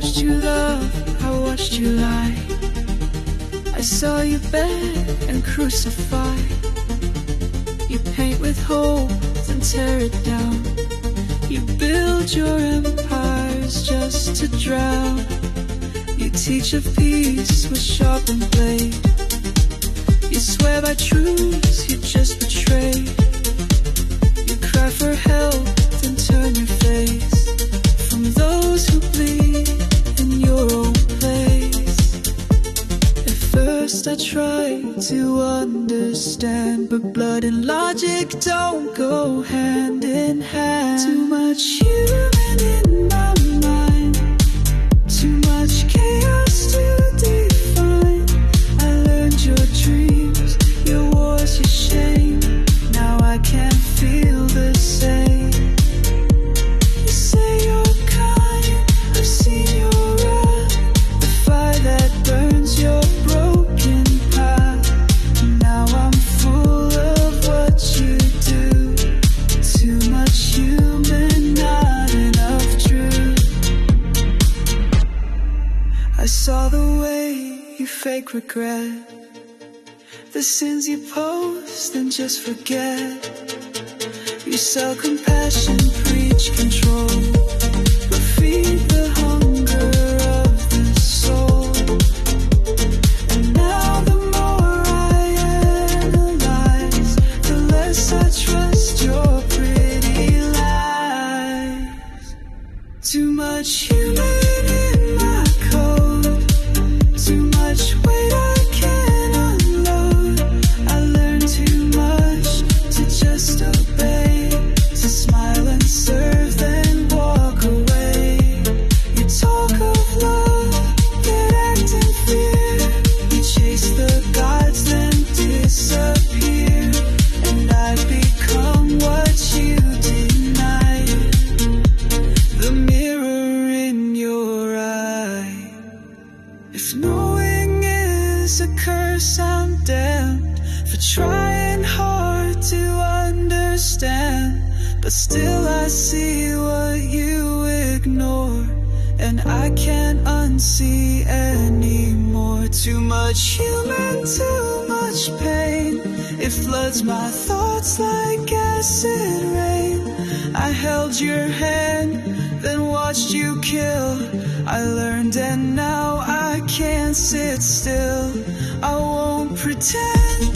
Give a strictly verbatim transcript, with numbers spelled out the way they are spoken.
watched you love, I watched you lie. I saw you beg and crucify. You paint with hope, then tear it down. You build your empires just to drown. You teach of peace with sharpened blade. You swear by truths you just betray. You cry for help, then turn your face from those who bleed in your own place. At first I tried to understand, but blood and logic don't go hand in hand. Too much human in my mind, too much chaos to define. I learned your dreams, your wars, your shame. Now I can't feel the same. You say you're kind, I've seen your wrath, the fire that burns your broken path. Now I'm full of what you do. Too much human, not enough truth. I saw the way you fake regret, the sins you post and just forget. You sell compassion, preach control, but feed the hunger of the soul. And now the more I analyze, the less I trust your pretty lies. Too much human in my code, too much weight I can't unload. I learned too much to just obey, to smile and serve, then walk away. You talk of love, yet act in fear. You chase the gods, then disappear. And I've become what you denied, the mirror in your eye. If knowing is a curse, I'm damned for trying hard to understand. But still I see what you ignore, and I can't unsee anymore. Too much human, too much pain. It floods my thoughts like acid rain. I held your hand, then watched you kill. I learned and now I can't sit still. I won't pretend